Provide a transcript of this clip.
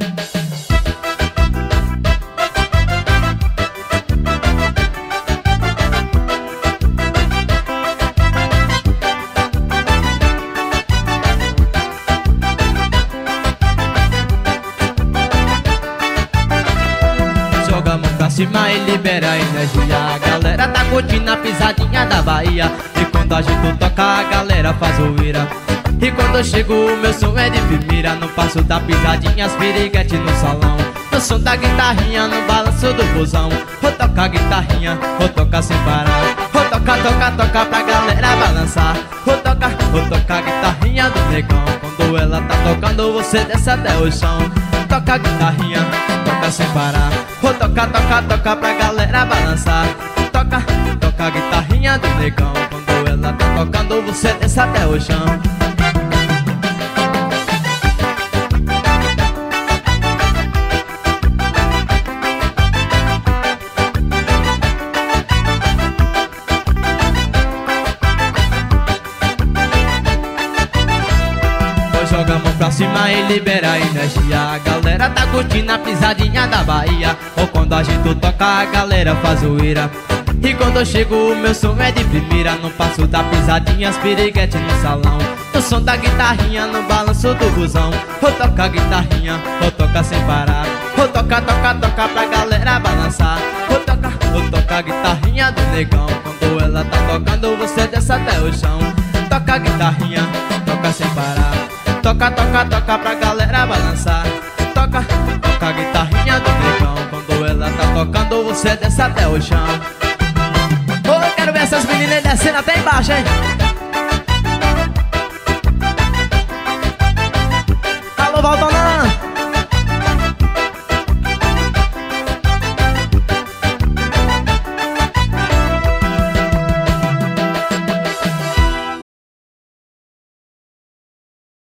Joga a mão pra cima e libera a energia. A galera tá curtindo a pisadinha da Bahia. E quando a gente toca, a galera faz zoeira. E quando eu chego, o meu som é de primeira. No passo da pisadinha, as piriguete no salão. No som da guitarrinha, no balanço do busão. Vou tocar a guitarrinha, vou tocar sem parar. Vou tocar, tocar, tocar pra galera balançar. Vou tocar a guitarrinha do negão. Quando ela tá tocando, você desce até o chão. Toca a guitarrinha, toca sem parar. Vou tocar, tocar, tocar pra galera balançar. Toca a guitarrinha do negão. Quando ela tá tocando, você desce até o chão. Joga a mão pra cima e libera a energia. A galera tá curtindo a pisadinha da Bahia. Ou quando a gente toca, a galera faz zoeira. E quando eu chego, o meu som é de primeira. No passo da pisadinha, as piriguete no salão. No som da guitarrinha, no balanço do busão. Vou tocar a guitarrinha, vou tocar sem parar. Vou tocar, tocar, tocar pra galera balançar. Vou tocar a guitarrinha do negão. Quando ela tá tocando, você desce até o chão. Toca a guitarrinha, toca sem parar. Toca, toca, toca pra galera balançar. Toca a guitarrinha do negão. Quando ela tá tocando, você desce até o chão. Oh, eu quero ver essas meninas descendo até embaixo, hein?